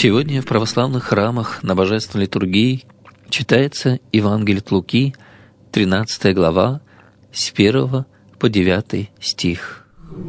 Сегодня в православных храмах на Божественной литургии читается Евангелие от Луки, 13 глава, с 1 по 9 стих.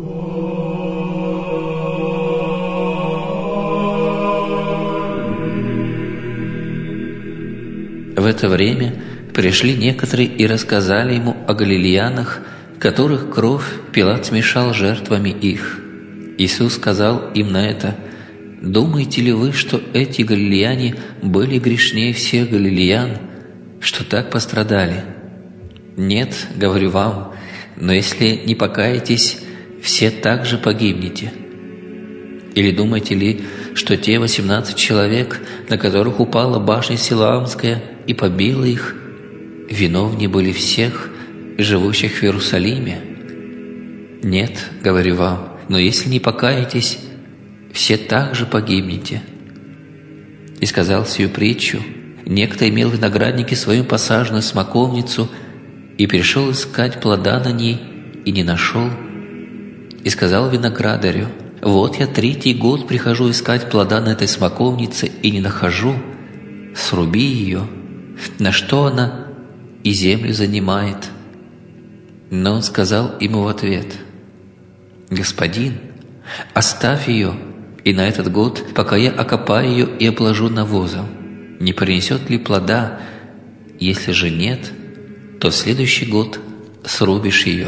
В это время пришли некоторые и рассказали ему о галилеянах, которых кровь Пилат смешал жертвами их. Иисус сказал им на это: «Думаете ли вы, что эти галилеяне были грешнее всех галилеян, что так пострадали? Нет, говорю вам, но если не покаетесь, все также погибнете. Или думаете ли, что те 18 человек, на которых упала башня Силаамская и побила их, виновнее были всех, живущих в Иерусалиме? Нет, говорю вам, но если не покаетесь, все также погибнете». И сказал сию притчу: некто имел в винограднике свою посаженную смоковницу и пришел искать плода на ней, и не нашел. И сказал виноградарю: «Вот я 3-й год прихожу искать плода на этой смоковнице и не нахожу. Сруби ее». На что она и землю занимает? Но он сказал ему в ответ: «Господин, оставь ее, и на этот год, пока я окопаю ее и обложу навозом, не принесет ли плода? Если же нет, то в следующий год срубишь ее».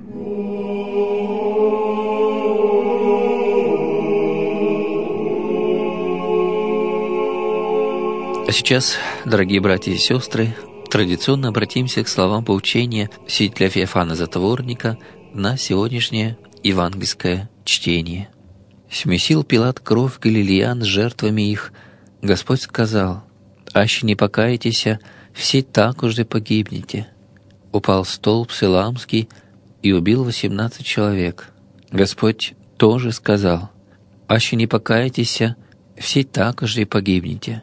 А сейчас, дорогие братья и сестры, традиционно обратимся к словам поучения святителя Феофана Затворника на сегодняшнее евангельское чтение. «Смесил Пилат кровь галилеян с жертвами их. Господь сказал: аще не покаетеся, все так уже погибнете. Упал столб Силаамский и убил 18 человек. Господь тоже сказал: аще не покаетеся, все так уже погибнете».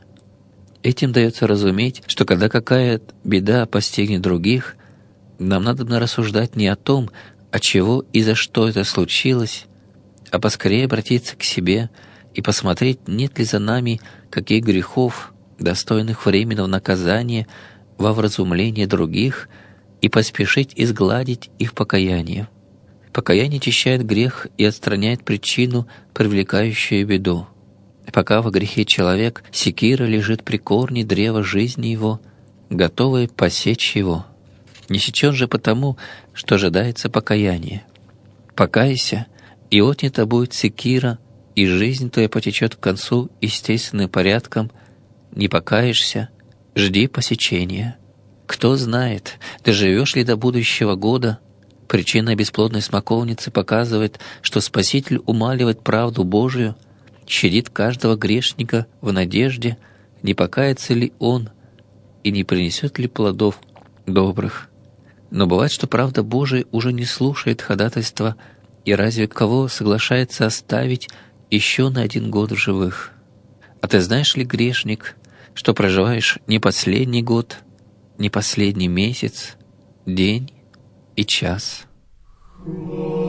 Этим дается разуметь, что когда какая беда постигнет других, нам надо рассуждать не о том, от чего и за что это случилось, а поскорее обратиться к себе и посмотреть, нет ли за нами каких грехов, достойных временного наказания, во вразумлении других, и поспешить изгладить их покаяние. Покаяние очищает грех и отстраняет причину, привлекающую беду. Пока во грехе человек, секира лежит при корне древа жизни его, готовая посечь его. Не сечен же потому, что ожидается покаяние. Покайся, и отнята будет секира, и жизнь твоя потечет к концу естественным порядком. Не покаешься, жди посечения. Кто знает, доживешь ли до будущего года. Причина бесплодной смоковницы показывает, что Спаситель умаливает правду Божию, щадит каждого грешника в надежде, не покается ли он и не принесет ли плодов добрых. Но бывает, что правда Божия уже не слушает ходатайства, и разве кого соглашается оставить еще на 1 год в живых? А ты знаешь ли, грешник, что проживаешь не последний год, не последний месяц, день и час?